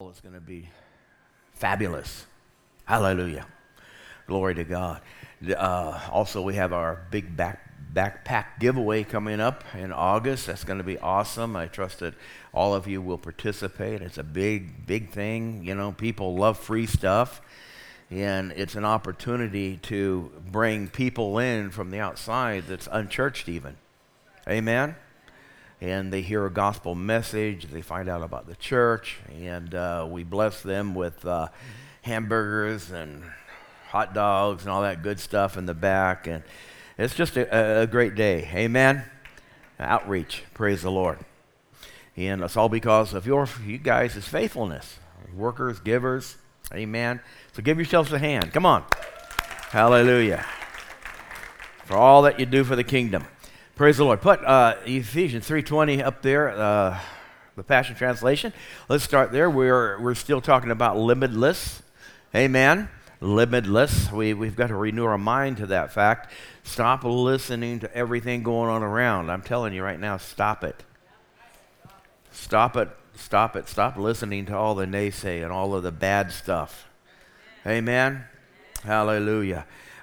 fall is going to be fabulous. Hallelujah. Glory to God. Also, we have our big backpack giveaway coming up in August. That's going to be awesome. I trust that all of you will participate. It's a big thing. You know, people love free stuff. And it's an opportunity to bring people in from the outside that's unchurched even. Amen? And they hear a gospel message. They find out about the church. And we bless them with hamburgers and hot dogs and all that good stuff in the back. And it's just a great day. Amen? Outreach. Praise the Lord. And it's all because of you guys' faithfulness. Workers, givers. Amen. So give yourselves a hand. Come on. Hallelujah. For all that you do for the kingdom. Praise the Lord. Put Ephesians 3:20 up there, the Passion Translation. Let's start there. We're still talking about limitless. Amen. Limitless. We've got to renew our mind to that fact. Stop listening to everything going on around. I'm telling you right now, stop it. Stop it. Stop it. Stop listening to all the naysay and all of the bad stuff. Amen? Hallelujah.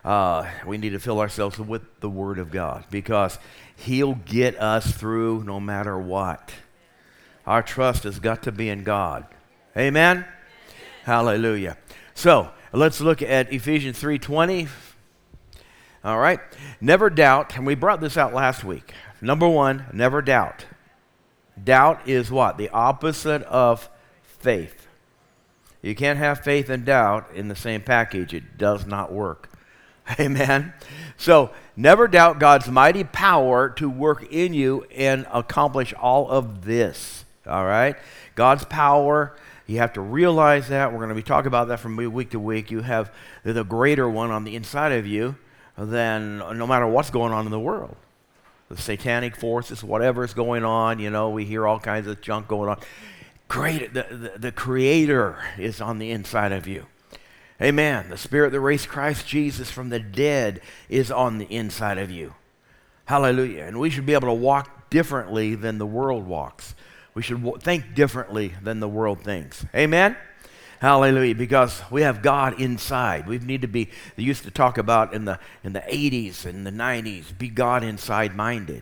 We need to fill ourselves with the Word of God because He'll get us through no matter what. Our trust has got to be in God. Amen? Hallelujah. So, let's look at Ephesians 3:20. All right. Never doubt, and we brought this out last week. Number one, never doubt. Doubt is what? The opposite of faith. You can't have faith and doubt in the same package. It does not work. Amen? So, never doubt God's mighty power to work in you and accomplish all of this. All right? God's power, you have to realize that. We're going to be talking about that from week to week. You have the greater one on the inside of you than no matter what's going on in the world. The satanic forces, whatever is going on, you know, we hear all kinds of junk going on. Great, the Creator is on the inside of you. Amen. The Spirit that raised Christ Jesus from the dead is on the inside of you. Hallelujah. And we should be able to walk differently than the world walks. We should think differently than the world thinks. Amen? Hallelujah, because we have God inside. We need to be, they used to talk about in the 80s and the 90s, be God inside minded.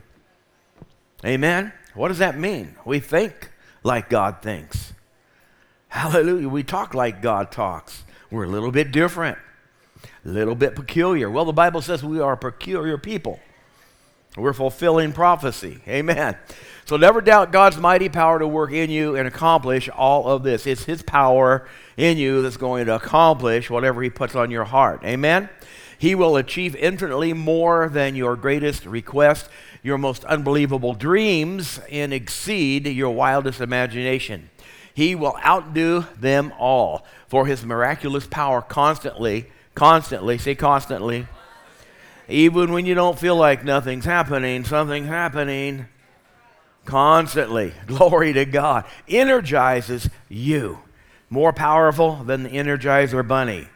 Amen? What does that mean? We think like God thinks. Hallelujah, we talk like God talks. We're a little bit different, a little bit peculiar. Well, the Bible says we are a peculiar people. We're fulfilling prophecy. Amen. So never doubt God's mighty power to work in you and accomplish all of this. It's His power in you that's going to accomplish whatever He puts on your heart. Amen? He will achieve infinitely more than your greatest request, your most unbelievable dreams, and exceed your wildest imagination. He will outdo them all. For His miraculous power constantly, say constantly, even when you don't feel like nothing's happening, something's happening. Constantly, glory to God, energizes you. More powerful than the Energizer Bunny.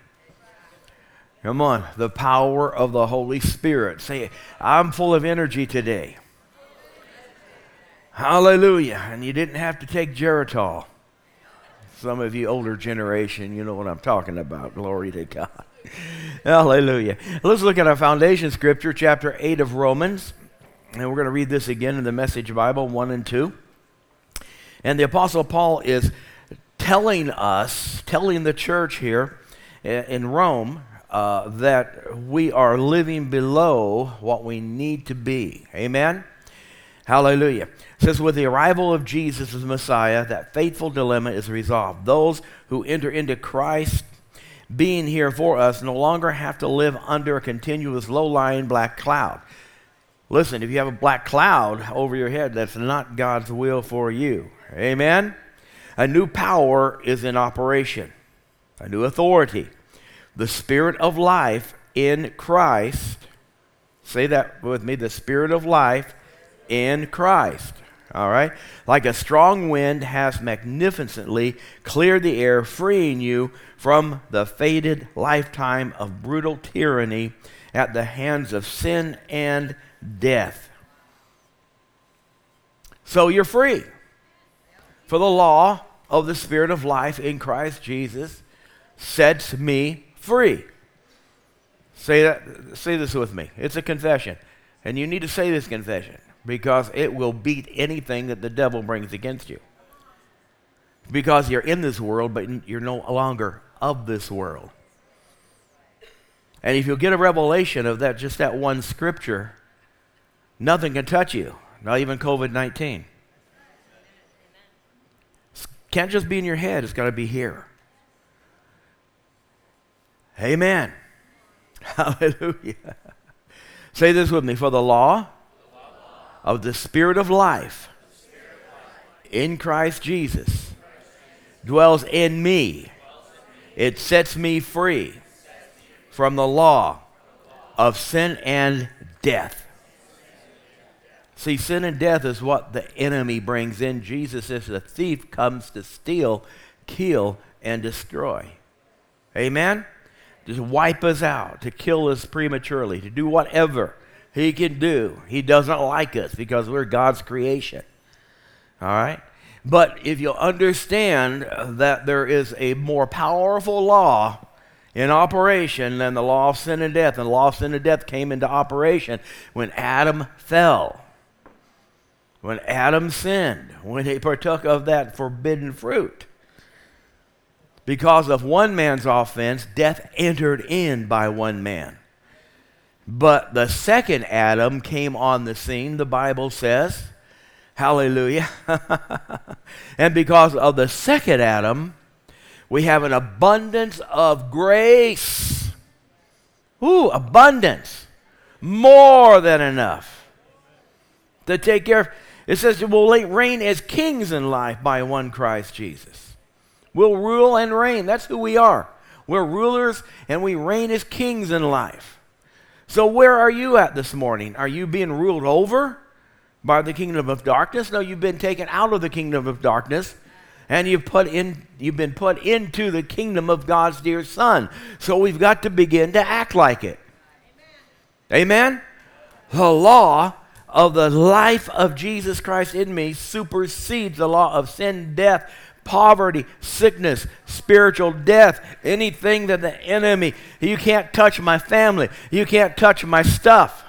Come on, the power of the Holy Spirit. Say, I'm full of energy today. Hallelujah. And you didn't have to take Geritol. Some of you older generation, you know what I'm talking about. Glory to God. Hallelujah. Let's look at our foundation scripture, chapter 8 of Romans. And we're going to read this again in the Message Bible, 1 and 2. And the Apostle Paul is telling the church here in Rome that we are living below what we need to be. Amen? Hallelujah. It says, with the arrival of Jesus as Messiah, that fateful dilemma is resolved. Those who enter into Christ being here for us no longer have to live under a continuous low-lying black cloud. Listen, if you have a black cloud over your head, that's not God's will for you. Amen? A new power is in operation, a new authority. The Spirit of life in Christ, say that with me, the Spirit of life in Christ. All right? Like a strong wind has magnificently cleared the air, freeing you from the fated lifetime of brutal tyranny at the hands of sin and death. So you're free. For the law of the Spirit of life in Christ Jesus sets me free. Say this with me. It's a confession. And you need to say this confession because it will beat anything that the devil brings against you. Because you're in this world, but you're no longer of this world. And if you'll get a revelation of that, just that one scripture, nothing can touch you, not even COVID-19. Can't just be in your head, it's got to be here. Amen. Hallelujah. Say this with me. For the law of the Spirit of life in Christ Jesus dwells in me. It sets me free from the law of sin and death. See, sin and death is what the enemy brings in. Jesus says the thief comes to steal, kill, and destroy. Amen? Just wipe us out, to kill us prematurely, to do whatever he can do. He doesn't like us because we're God's creation. All right? But if you'll understand that there is a more powerful law in operation than the law of sin and death, and the law of sin and death came into operation when Adam fell. When Adam sinned, when he partook of that forbidden fruit. Because of one man's offense, death entered in by one man. But the second Adam came on the scene, the Bible says. Hallelujah. And because of the second Adam, we have an abundance of grace. Ooh, abundance. More than enough to take care of. It says we'll reign as kings in life by one Christ Jesus. We'll rule and reign. That's who we are. We're rulers and we reign as kings in life. So where are you at this morning? Are you being ruled over by the kingdom of darkness? No, you've been taken out of the kingdom of darkness and you've been put into the kingdom of God's dear Son. So we've got to begin to act like it. Amen? The law of the life of Jesus Christ in me supersedes the law of sin, death, poverty, sickness, spiritual death, anything that the enemy, you can't touch my family, you can't touch my stuff.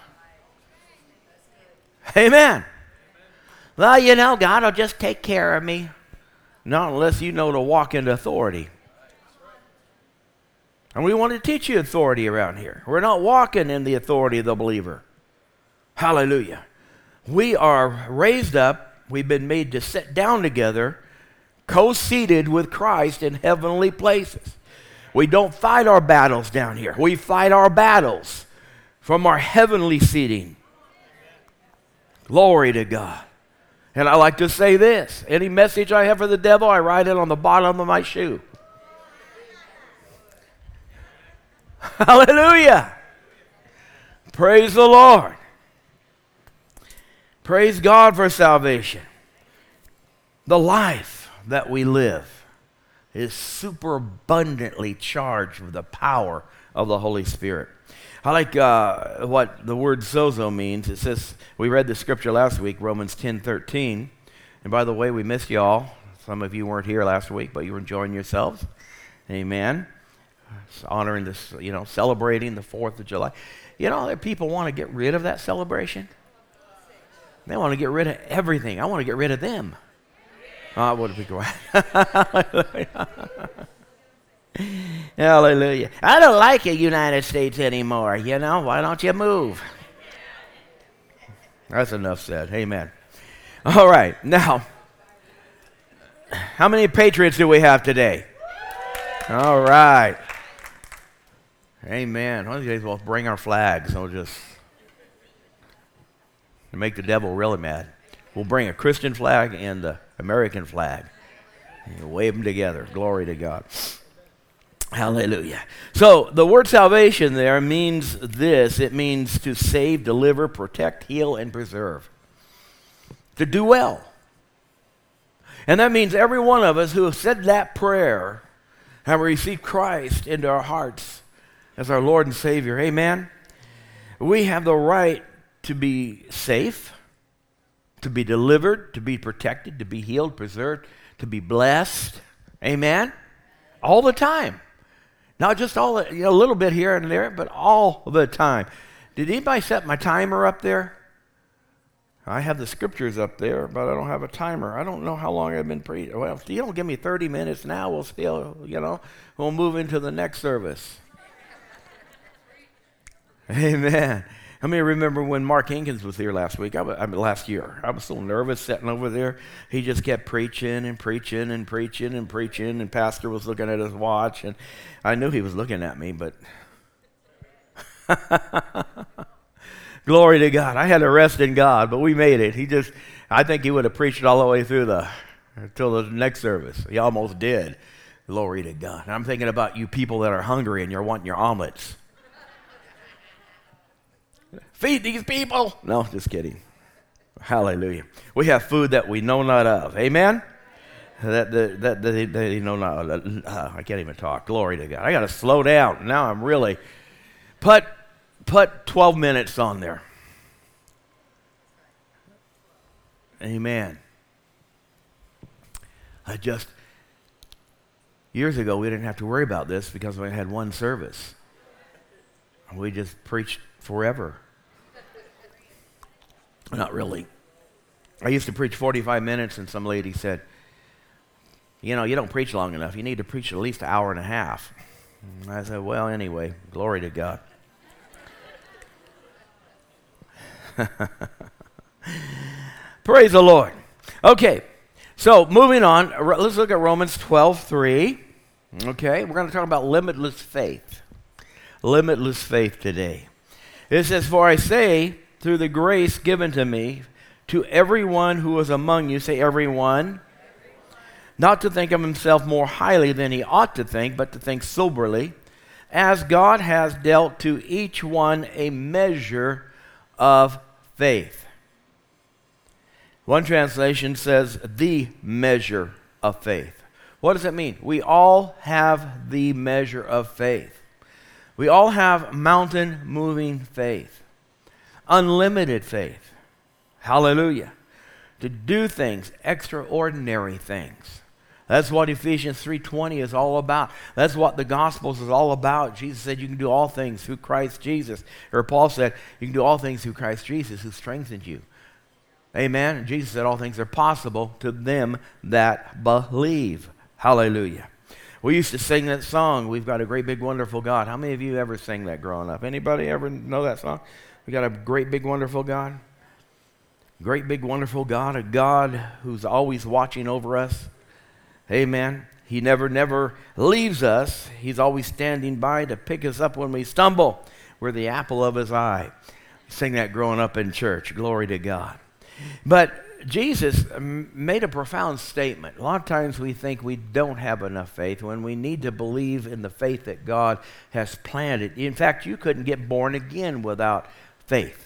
Amen. Well, you know, God will just take care of me. Not unless you know to walk into authority. And we want to teach you authority around here. We're not walking in the authority of the believer. Hallelujah. We are raised up. We've been made to sit down together, co-seated with Christ in heavenly places. We don't fight our battles down here. We fight our battles from our heavenly seating. Glory to God. And I like to say this. Any message I have for the devil, I write it on the bottom of my shoe. Hallelujah. Praise the Lord. Praise God for salvation. The life that we live is super abundantly charged with the power of the Holy Spirit. I like what the word sozo means. It says, we read the scripture last week, Romans 10:13. And by the way, we missed you all. Some of you weren't here last week, but you were enjoying yourselves. Amen. It's honoring this, celebrating the 4th of July. You know, that people want to get rid of that celebration. They want to get rid of everything. I want to get rid of them. Oh, would it be great? Hallelujah. I don't like the United States anymore. Why don't you move? That's enough said. Amen. All right. Now, how many patriots do we have today? All right. Amen. One of these days we'll bring our flags. We'll just make the devil really mad. We'll bring a Christian flag and the American flag. And wave them together. Glory to God. Hallelujah. So the word salvation there means this. It means to save, deliver, protect, heal, and preserve. To do well. And that means every one of us who have said that prayer have received Christ into our hearts as our Lord and Savior. Amen. We have the right to be safe, to be delivered, to be protected, to be healed, preserved, to be blessed. Amen? All the time. Not just a little bit here and there, but all the time. Did anybody set my timer up there? I have the scriptures up there, but I don't have a timer. I don't know how long I've been preaching. Well, if you don't give me 30 minutes now, we'll still, we'll move into the next service. Amen. How many remember when Mark Hinkins was here last year? I was so nervous sitting over there. He just kept preaching and preaching and preaching and preaching, and Pastor was looking at his watch, and I knew he was looking at me, but glory to God. I had to rest in God, but we made it. I think he would have preached all the way through until the next service. He almost did. Glory to God. And I'm thinking about you people that are hungry and you're wanting your omelets. Feed these people. No, just kidding. Hallelujah. We have food that we know not of. Amen? That they know not of. I can't even talk. Glory to God. I got to slow down. Now I'm really... Put 12 minutes on there. Amen. Years ago, we didn't have to worry about this because we had one service. We just preached forever. Not really. I used to preach 45 minutes, and some lady said, you don't preach long enough. You need to preach at least an hour and a half. And I said, well, anyway, glory to God. Praise the Lord. Okay, so moving on. Let's look at Romans 12:3. Okay, we're going to talk about limitless faith. Limitless faith today. It says, for I say, through the grace given to me, to everyone who is among you, say everyone, not to think of himself more highly than he ought to think, but to think soberly, as God has dealt to each one a measure of faith. One translation says, the measure of faith. What does it mean? We all have the measure of faith. We all have mountain-moving faith, unlimited faith. Hallelujah. To do things, extraordinary things. That's what Ephesians 3:20 is all about. That's what the Gospels is all about. Jesus said you can do all things through Christ Jesus. Or Paul said you can do all things through Christ Jesus who strengthens you. Amen. And Jesus said all things are possible to them that believe. Hallelujah. We used to sing that song, We've Got a Great Big Wonderful God. How many of you ever sang that growing up? Anybody ever know that song? We got a great big wonderful God. Great big wonderful God, a God who's always watching over us. Amen. He never leaves us. He's always standing by to pick us up when we stumble. We're the apple of his eye. Sing that growing up in church. Glory to God. But Jesus made a profound statement. A lot of times we think we don't have enough faith when we need to believe in the faith that God has planted. In fact, you couldn't get born again without faith.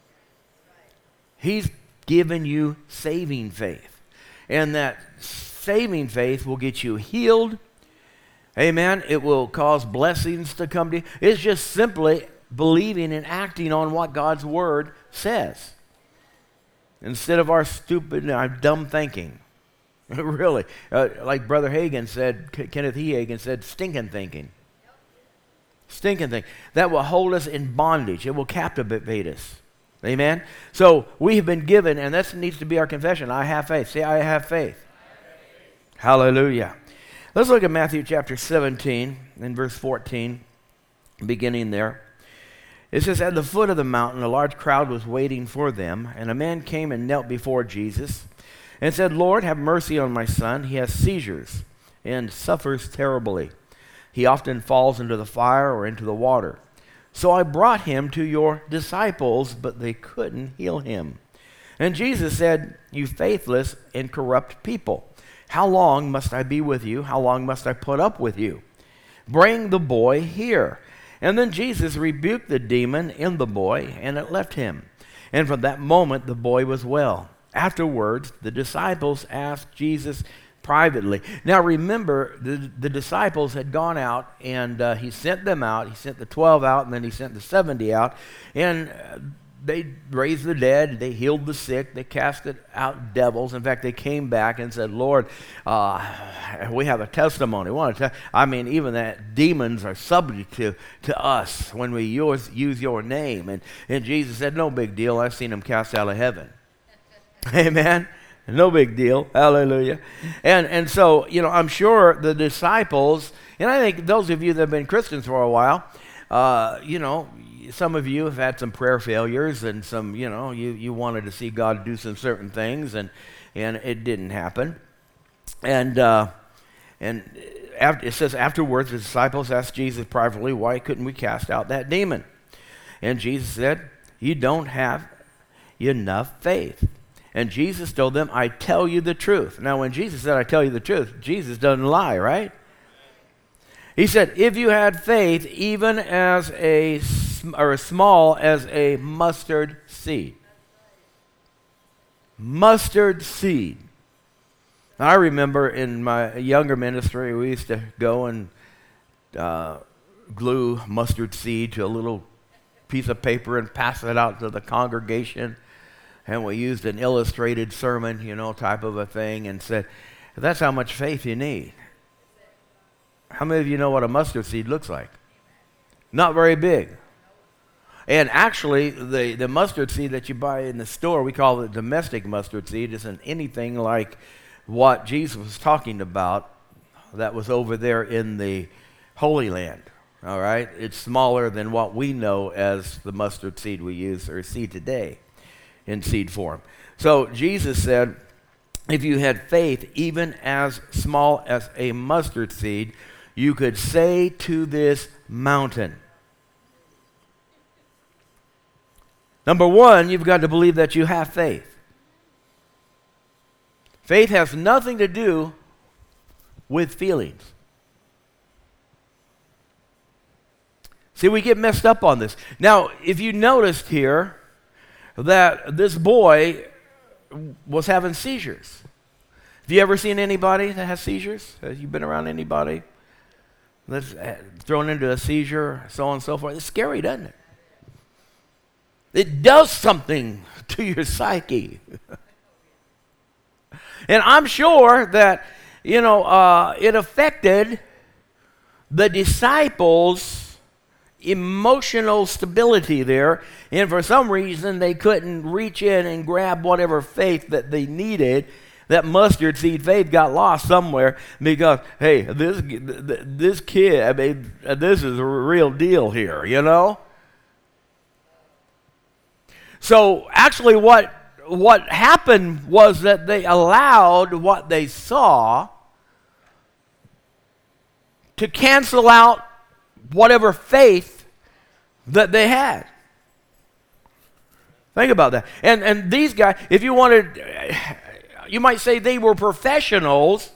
He's given you saving faith. And that saving faith will get you healed. Amen. It will cause blessings to come to you. It's just simply believing and acting on what God's word says. Instead of our stupid, dumb thinking. Really. Like Brother Hagin said, Kenneth E. Hagin said, stinking thinking. Stinking thinking. That will hold us in bondage. It will captivate us. Amen? So we have been given, and that needs to be our confession. I have faith. Say, I have faith. Hallelujah. Let's look at Matthew chapter 17 and verse 14, beginning there. It says, at the foot of the mountain, a large crowd was waiting for them, and a man came and knelt before Jesus and said, Lord, have mercy on my son. He has seizures and suffers terribly. He often falls into the fire or into the water. So I brought him to your disciples, but they couldn't heal him. And Jesus said, you faithless and corrupt people, how long must I be with you? How long must I put up with you? Bring the boy here. And then Jesus rebuked the demon in the boy, and it left him. And from that moment, the boy was well. Afterwards, the disciples asked Jesus privately. Now remember, the disciples had gone out, and he sent them out. He sent the 12 out, and then he sent the 70 out. And they raised the dead, they healed the sick, they casted out devils. In fact, they came back and said, Lord, we have a testimony. Even that demons are subject to us when we use your name. And Jesus said, no big deal. I've seen them cast out of heaven. Amen. No big deal. Hallelujah. And so, I'm sure the disciples, and I think those of you that have been Christians for a while, some of you have had some prayer failures, and some, you wanted to see God do some certain things, and it didn't happen. And it says, afterwards, the disciples asked Jesus privately, why couldn't we cast out that demon? And Jesus said, you don't have enough faith. And Jesus told them, I tell you the truth. Now, when Jesus said, I tell you the truth, Jesus doesn't lie, right? He said, if you had faith even as small as a mustard seed. Mustard seed. I remember in my younger ministry, we used to go and glue mustard seed to a little piece of paper and pass it out to the congregation. And we used an illustrated sermon, type of a thing, and said, that's how much faith you need. How many of you know what a mustard seed looks like? Not very big. And actually, the mustard seed that you buy in the store, we call it domestic mustard seed, isn't anything like what Jesus was talking about that was over there in the Holy Land. All right? It's smaller than what we know as the mustard seed we use or see today in seed form. So Jesus said, if you had faith even as small as a mustard seed, you could say to this mountain. Number one, you've got to believe that you have faith. Faith has nothing to do with feelings. See, we get messed up on this. Now, if you noticed here that this boy was having seizures. Have you ever seen anybody that has seizures? Have you been around anybody that's thrown into a seizure, so on and so forth? It's scary, doesn't it? It does something to your psyche. And I'm sure that, it affected the disciples' emotional stability there, and for some reason they couldn't reach in and grab whatever faith that they needed. That mustard seed faith got lost somewhere because, hey, this kid, this is a real deal here, So actually what happened was that they allowed what they saw to cancel out whatever faith that they had. Think about that. And these guys, if you wanted, you might say they were professionals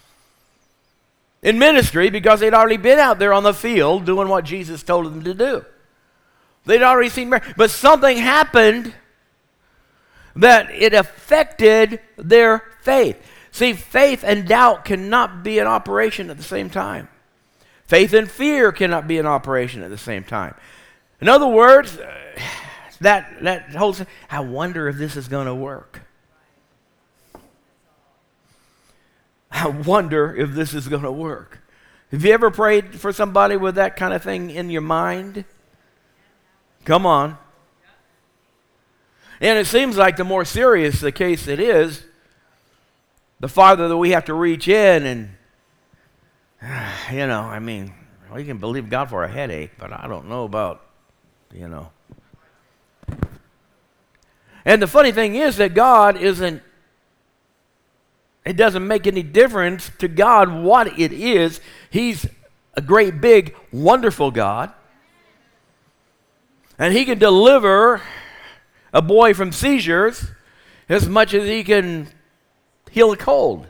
in ministry because they'd already been out there on the field doing what Jesus told them to do. They'd already seen miracles. But something happened that it affected their faith. See, faith and doubt cannot be in operation at the same time. Faith and fear cannot be in operation at the same time. In other words, that whole thing, I wonder if this is going to work. I wonder if this is going to work. Have you ever prayed for somebody with that kind of thing in your mind? Come on. And it seems like the more serious the case it is, the farther that we have to reach in and, we can believe God for a headache, but I don't know about, And the funny thing is that God isn't, it doesn't make any difference to God what it is. He's a great, big, wonderful God. And He can deliver a boy from seizures as much as He can heal a cold.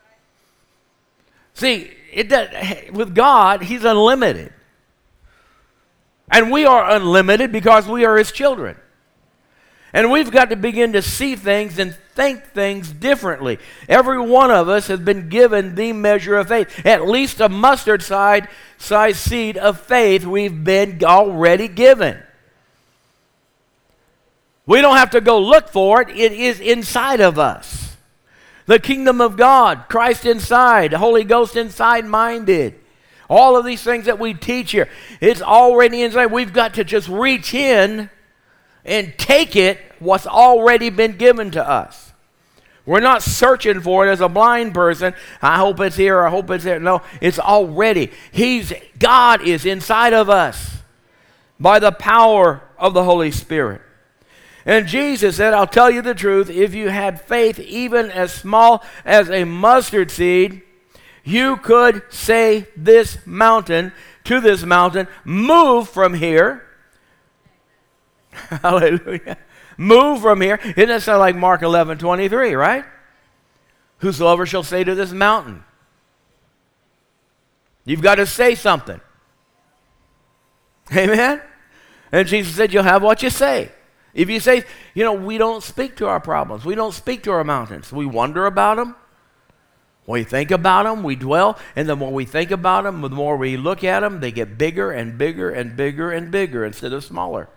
See, with God, He's unlimited. And we are unlimited because we are His children. And we've got to begin to see things and think things differently. Every one of us has been given the measure of faith. At least a mustard size seed of faith we've been already given. We don't have to go look for it. It is inside of us. The kingdom of God, Christ inside, the Holy Ghost inside minded. All of these things that we teach here, it's already inside. We've got to just reach in and take it, what's already been given to us. We're not searching for it as a blind person. I hope it's here, I hope it's there. No, it's already. God is inside of us by the power of the Holy Spirit. And Jesus said, I'll tell you the truth, if you had faith even as small as a mustard seed, you could say to this mountain, move from here. Hallelujah. Move from here. Isn't that sound like Mark 11:23, right? Whosoever shall say to this mountain. You've got to say something. Amen? And Jesus said, you'll have what you say. If you say, we don't speak to our problems. We don't speak to our mountains. We wonder about them. We think about them. We dwell. And the more we think about them, the more we look at them, they get bigger and bigger and bigger and bigger instead of smaller.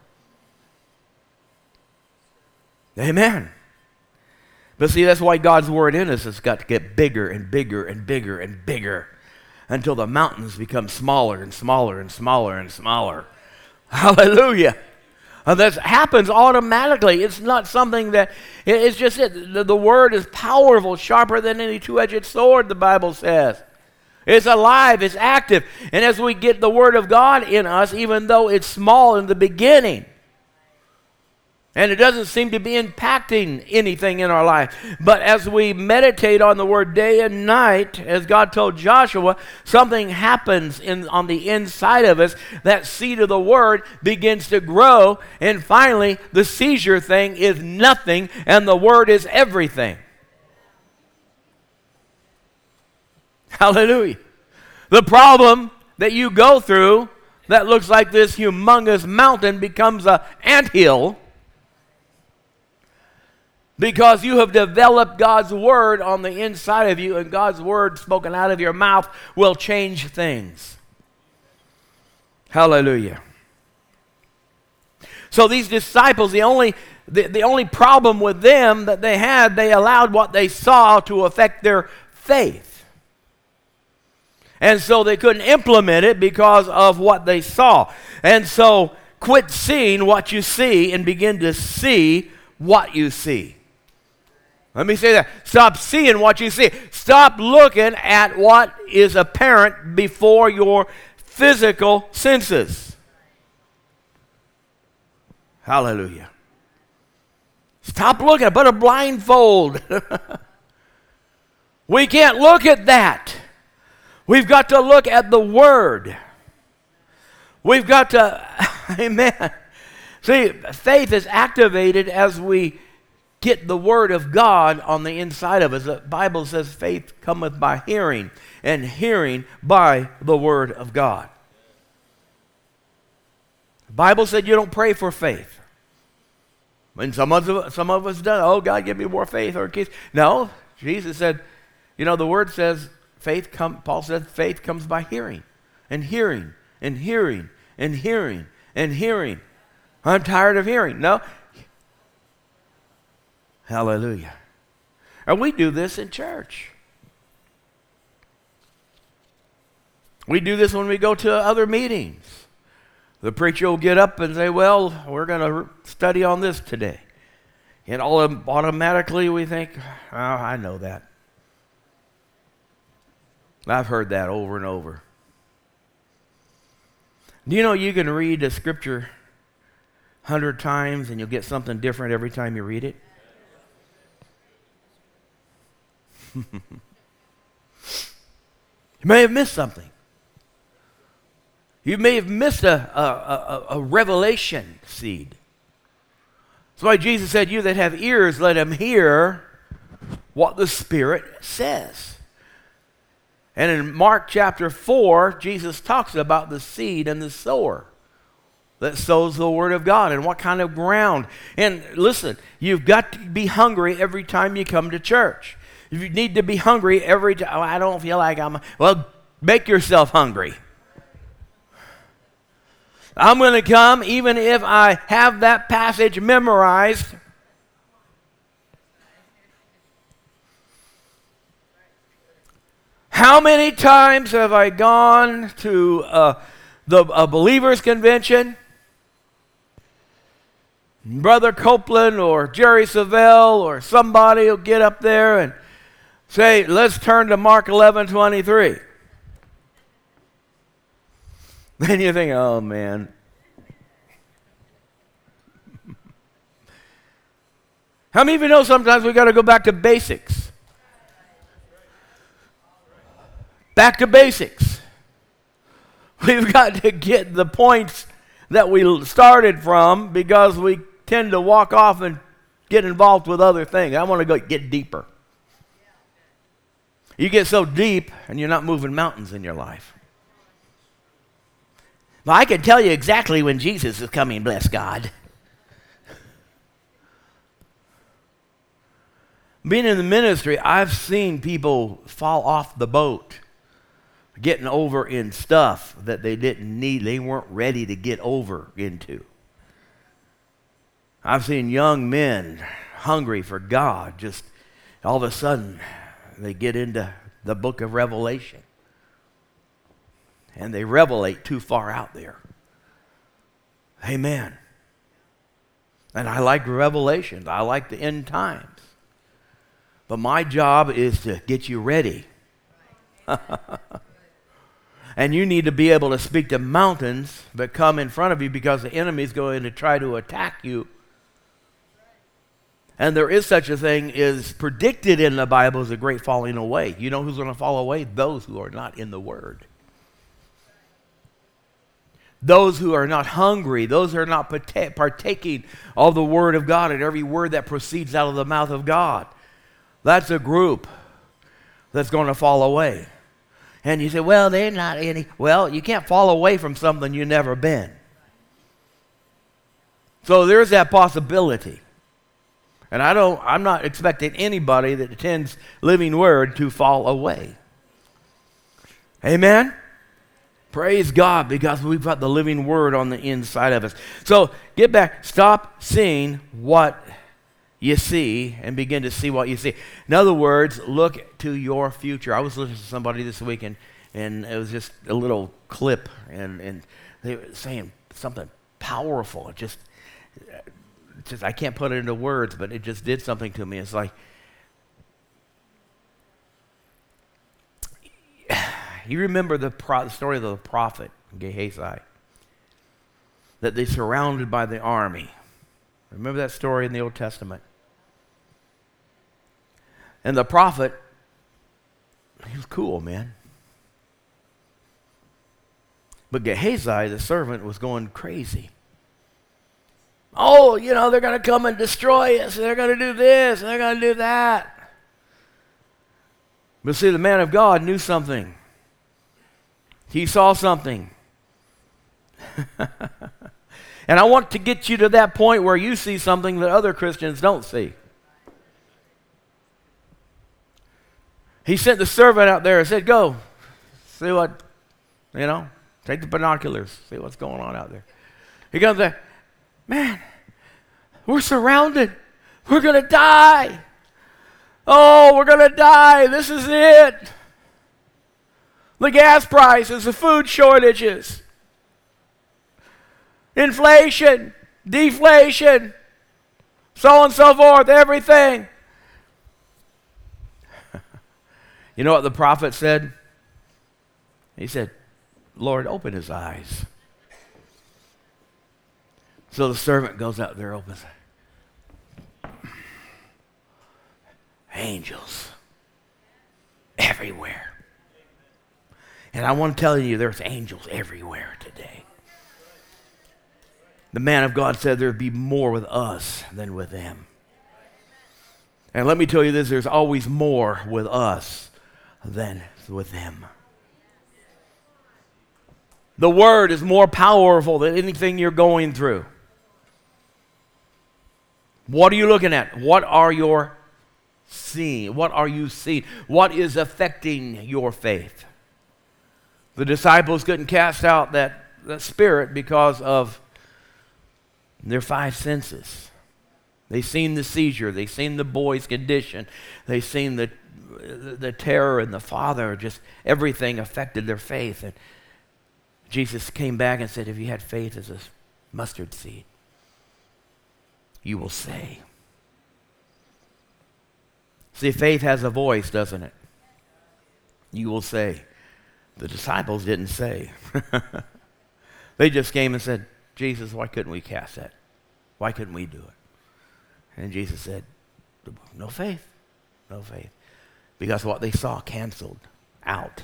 Amen. But see, that's why God's word in us has got to get bigger and bigger and bigger and bigger until the mountains become smaller and smaller and smaller and smaller. Hallelujah. And that happens automatically. It's not something that, it's just it. The word is powerful, sharper than any two-edged sword, the Bible says. It's alive, it's active. And as we get the word of God in us, even though it's small in the beginning, and it doesn't seem to be impacting anything in our life. But as we meditate on the word day and night, as God told Joshua, something happens on the inside of us. That seed of the word begins to grow. And finally, the seizure thing is nothing, and the word is everything. Hallelujah. The problem that you go through that looks like this humongous mountain becomes an anthill, because you have developed God's word on the inside of you, and God's word spoken out of your mouth will change things. Hallelujah. So these disciples, the only problem with them that they had, they allowed what they saw to affect their faith. And so they couldn't implement it because of what they saw. And so quit seeing what you see and begin to see what you see. Let me say that. Stop seeing what you see. Stop looking at what is apparent before your physical senses. Hallelujah. Stop looking. Put a blindfold. We can't look at that. We've got to look at the Word. We've got to, amen. See, faith is activated as we get the Word of God on the inside of us. The Bible says faith cometh by hearing, and hearing by the Word of God. The Bible said you don't pray for faith. And some of us do. Oh, God, give me more faith. No, Jesus said, the Word says Paul said faith comes by hearing, and hearing, and hearing, and hearing, and hearing. I'm tired of hearing. No. Hallelujah. And we do this in church. We do this when we go to other meetings. The preacher will get up and say, well, we're going to study on this today. And automatically we think, oh, I know that. I've heard that over and over. Do you know you can read a scripture 100 times and you'll get something different every time you read it? You may have missed something. You may have missed a revelation seed. That's why Jesus said, you that have ears, let him hear what the Spirit says. And in Mark chapter 4, Jesus talks about the seed and the sower that sows the word of God and what kind of ground. And listen, you've got to be hungry every time you come to church. You need to be hungry every time. Oh, I don't feel like well, make yourself hungry. I'm going to come even if I have that passage memorized. How many times have I gone to a believers' convention? Brother Copeland or Jerry Savelle or somebody will get up there and say, let's turn to Mark 11:23. Then you think, oh man. How many of you know sometimes we got to go back to basics? Back to basics. We've got to get the points that we started from because we tend to walk off and get involved with other things. I want to get deeper. You get so deep and you're not moving mountains in your life. Well, I can tell you exactly when Jesus is coming, bless God. Being in the ministry, I've seen people fall off the boat, getting over in stuff that they didn't need, they weren't ready to get over into. I've seen young men hungry for God, just all of a sudden they get into the book of Revelation. And they revelate too far out there. Amen. And I like revelations. I like the end times. But my job is to get you ready. And you need to be able to speak to mountains that come in front of you because the enemy is going to try to attack you. And there is such a thing is predicted in the Bible as a great falling away. You know who's going to fall away? Those who are not in the Word. Those who are not hungry, those who are not partaking of the Word of God and every word that proceeds out of the mouth of God. That's a group that's going to fall away. And you say, well, they're not any. Well, you can't fall away from something you've never been. So there's that possibility. And I'm not expecting anybody that attends Living Word to fall away. Amen? Praise God, because we've got the living Word on the inside of us. So get back. Stop seeing what you see and begin to see what you see. In other words, look to your future. I was listening to somebody this week, and it was just a little clip, and they were saying something powerful. It just I can't put it into words, but it just did something to me. It's like, you remember the story of the prophet Gehazi, that they're surrounded by the army. Remember that story in the Old Testament? And the prophet, he was cool, man. But Gehazi, the servant, was going crazy. Oh, they're going to come and destroy us. They're going to do this. They're going to do that. But see, the man of God knew something. He saw something. And I want to get you to that point where you see something that other Christians don't see. He sent the servant out there and said, go, see what, take the binoculars, see what's going on out there. He comes there, man, we're surrounded. We're going to die. Oh, we're going to die. This is it. The gas prices, the food shortages, inflation, deflation, so on and so forth, everything. You know what the prophet said? He said, Lord, open his eyes. So the servant goes out there, opens it. Angels everywhere. And I want to tell you, there's angels everywhere today. The man of God said there'd be more with us than with them. And let me tell you this, there's always more with us than with them. The Word is more powerful than anything you're going through. What are you looking at? What are you seeing? What are you seeing? What is affecting your faith? The disciples couldn't cast out that spirit because of their five senses. They seen the seizure. They seen the boy's condition. They seen the terror and the father. Just everything affected their faith. And Jesus came back and said, if you had faith as a mustard seed, you will say. See, faith has a voice, doesn't it? You will say. The disciples didn't say. They just came and said, Jesus, why couldn't we cast that? Why couldn't we do it? And Jesus said, no faith. No faith. Because what they saw canceled out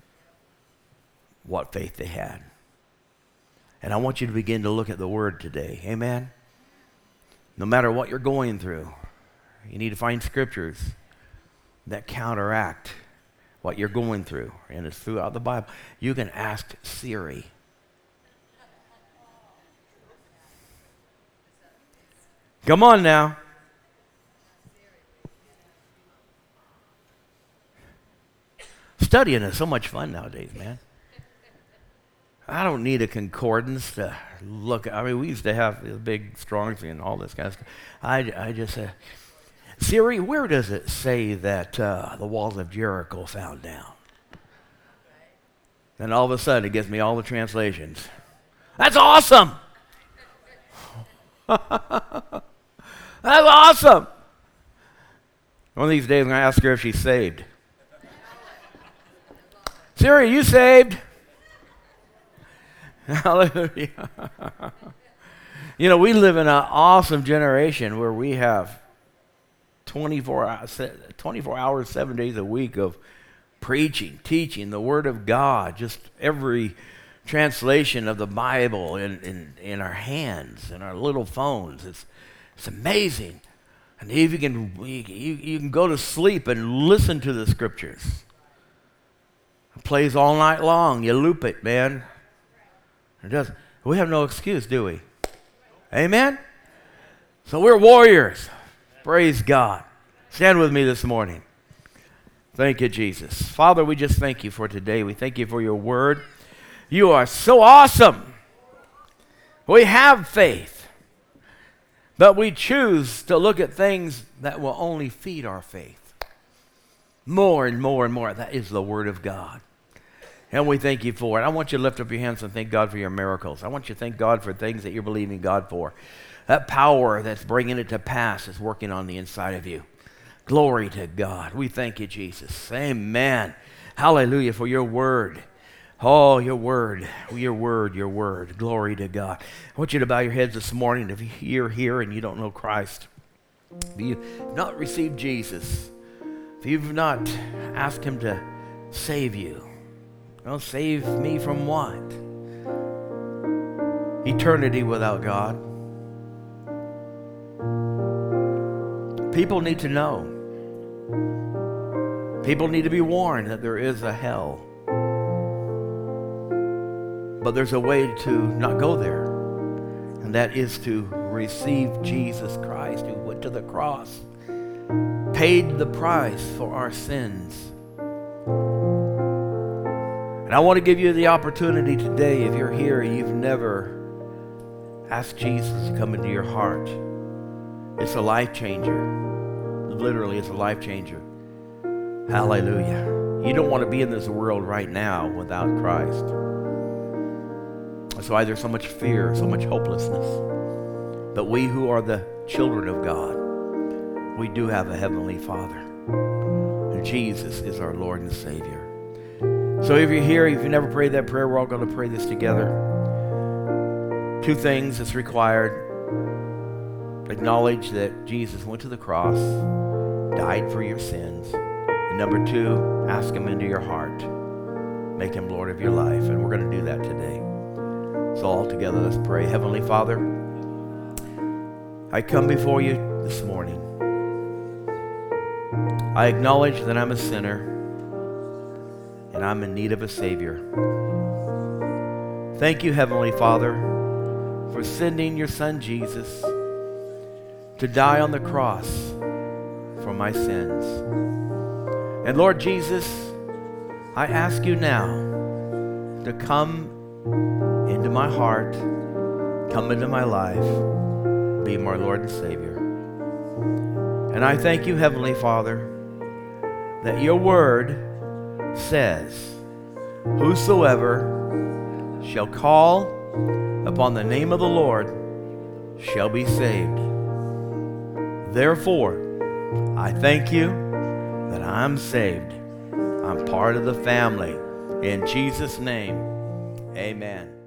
what faith they had. And I want you to begin to look at the Word today. Amen? No matter what you're going through, you need to find scriptures that counteract what you're going through. And it's throughout the Bible. You can ask Siri. Come on now. Studying is so much fun nowadays, man. I don't need a concordance to look. I mean, we used to have the big Strong's and all this kind of stuff. I just said, Siri, where does it say that the walls of Jericho fell down? And all of a sudden, it gives me all the translations. That's awesome! That's awesome! One of these days, I'm going to ask her if she's saved. Siri, you saved? Hallelujah. You know, we live in an awesome generation where we have 24 hours, 7 days a week of preaching, teaching the Word of God, just every translation of the Bible in our hands, in our little phones. It's amazing. And if you can go to sleep and listen to the scriptures. It plays all night long. You loop it, man. It does. We have no excuse, do we? Amen? So we're warriors. Praise God. Stand with me this morning. Thank you, Jesus. Father, we just thank you for today. We thank you for your word. You are so awesome. We have faith, but we choose to look at things that will only feed our faith. More and more and more. That is the word of God. And we thank you for it. I want you to lift up your hands and thank God for your miracles. I want you to thank God for things that you're believing God for. That power that's bringing it to pass is working on the inside of you. Glory to God. We thank you, Jesus. Amen. Hallelujah for your word. Oh, your word, your word, your word. Glory to God. I want you to bow your heads this morning. If you're here and you don't know Christ, if you've not received Jesus, if you've not asked him to save you, well, save me from what? Eternity without God. People need to know. People need to be warned that there is a hell. But there's a way to not go there. And that is to receive Jesus Christ, who went to the cross, paid the price for our sins. And I want to give you the opportunity today, if you're here and you've never asked Jesus to come into your heart. It's a life changer. Literally, it's a life changer. Hallelujah. You don't want to be in this world right now without Christ. That's why there's so much fear, so much hopelessness. But we who are the children of God, we do have a heavenly Father. And Jesus is our Lord and Savior. So if you're here, if you never prayed that prayer, we're all going to pray this together. Two things that's required. Acknowledge that Jesus went to the cross, died for your sins. And number two, ask him into your heart. Make him Lord of your life. And we're going to do that today. So all together, let's pray. Heavenly Father, I come before you this morning. I acknowledge that I'm a sinner and I'm in need of a Savior. Thank you, Heavenly Father, for sending your Son Jesus to die on the cross for my sins. And Lord Jesus, I ask you now to come into my heart, come into my life, be my Lord and Savior. And I thank you, Heavenly Father, that your word says, whosoever shall call upon the name of the Lord shall be saved. Therefore, I thank you that I'm saved. I'm part of the family. In Jesus' name, amen.